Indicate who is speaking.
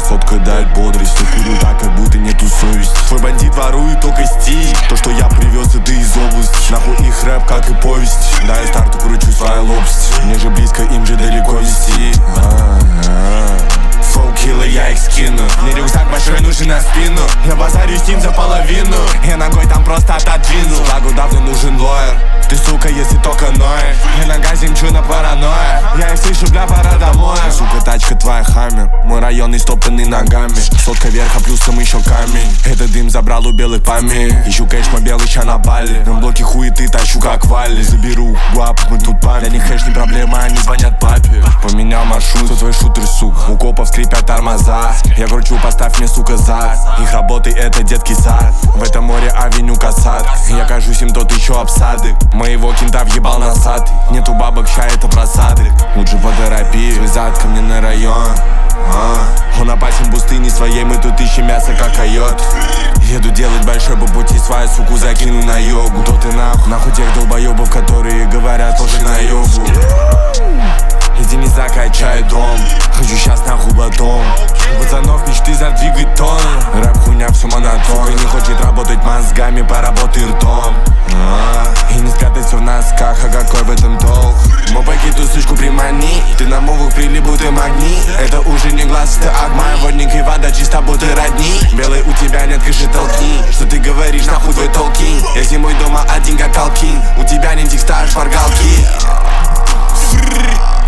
Speaker 1: Сотка дает бодрость, ты курю так, как будто нету совести. Твой бандит ворует только стиль, то, что я привез, это из области. Нахуй их рэп, как и повесть. Даю старту, кручу свои лопасти. Мне же близко, им же далеко вести. Флоу-киллер, я их скину. Мне рюкзак большой нужен на спину. Я базарю с ним за половину. Я ногой там просто отодвину. Флагу давно нужен лоер. Ты, сука, если только ноешь. Я на газе мчу на паранойя. Я их слышу, бля, пора домой. Сука, тачка твоя хаммер. Мой район истоптанный ногами. Сотка вверха, плюсом еще камень. Этот дым забрал у белых память. Ищу кэш, мой белый ща на бале. На блоке хуеты тащу как вали. Заберу гуап, мы тут память. Для них хэш не проблема, они звонят папе. Поменял маршрут, кто твой шутер, сука. У копов скрипят тормоза. Я кручу, поставь мне, сука, зад. Их работы это детский сад. В этом море авеню касат. Я кажусь им тот еще обсадок. Моего кента въебал насад. Нету бабок, ща это просадок. Лучше поторопи, связать ко мне на район. Он опасен в пустыне своей, мы тут ищем мясо как койот. Еду делать большой по пути, свою суку закину на йогу. То ты нахуй тех долбоебов, которые говорят тоже на йогу. Иди не закачай дом, хочу щас нахуй батон. У пацанов мечты задвигать тон. Рэп хуйня, все монотон. Не хочет работать мозгами, поработай ртом. И не скатать все в носках, а какой в этом толк? Мой пакету сучку примани. Ты на мовах прилип, будто магнит. Это уже не глаз, это агма. Водник и вода чисто, будто родни. Белый у тебя нет крыши, толкни. Что ты говоришь, нахуй твой толкин? Я зимой дома один как Алкин. У тебя нет текста, шпаргалки.